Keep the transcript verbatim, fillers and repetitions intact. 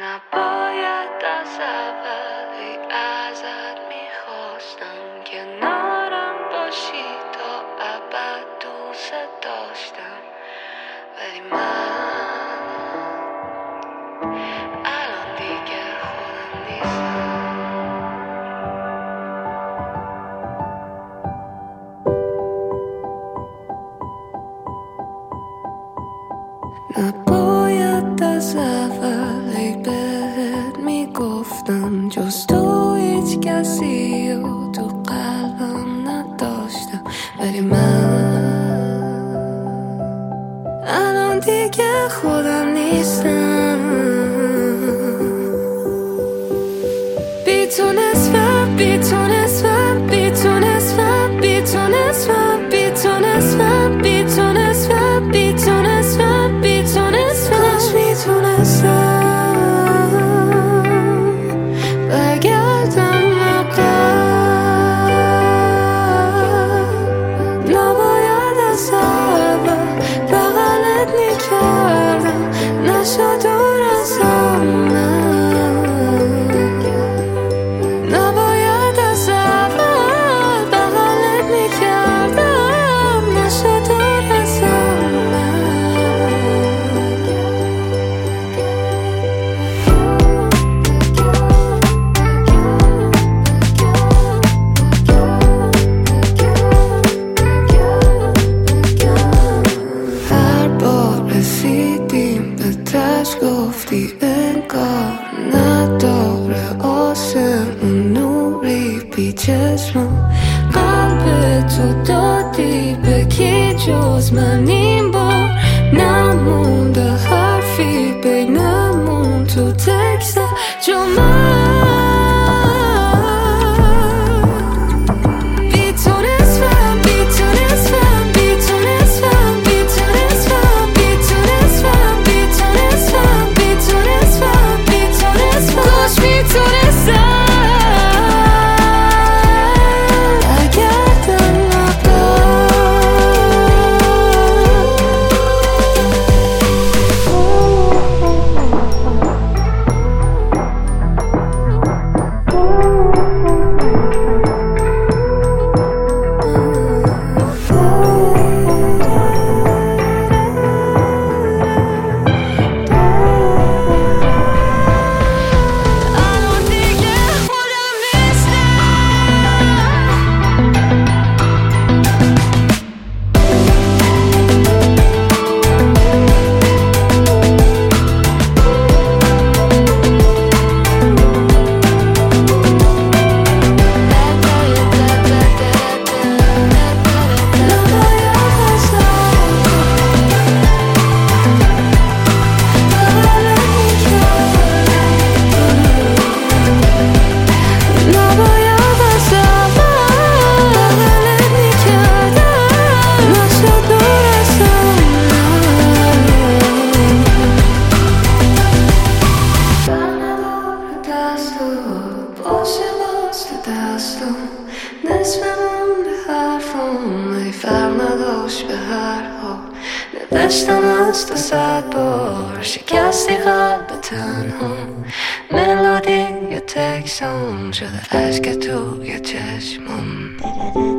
نباید از اولی ازت میخواستم که نارم باشی تا ابد دوست داشتم، ولی من الان دیگه خودم نیستم. نباید از اولی بهت میگفتم جز تو هیچ کسی رو تو قلبم نداشتم، ولی من الان دیگه خودم نیستم. بی تو نصفم، بی تو نصفم، بی تو نصفم، بی تو نصفم، بی تو نصفم، بی تو نصفم، بی تو نصفم، بی تو نصفم. کاش میتونستم برگردم عقب، نباید از اول بغلت میکردم، نشد دور ازم. نباید از اول بغلت میکردم، نشد دور ازم. هر بار رسیدیم به تش گفتی انگار نداره آسمون نوری بی چشمم. قلب تو دادی به کی جز من، این بار نمونده حرفی بینمون تو تکست جو من. بی تو نصفم، بی تو نصفم، بی تو نصفم، بی تو نصفم، بی تو نصفم، بی تو نصفم، بی تو نصفم، بی تو نصفم. کاش میتونستم برگردم عقب، الان دیگه خودم نیستم. نباید از اول بغلت میکردم، نشد دور ازم. برندار دستم باشه باز تو دستم، نصفمون به حرفم ای فرق نداشت به هر حال. نوشتم از تو صد بار شکستی قلب تنها، ملودی یه تکسم شده عشق تو یه چشمم.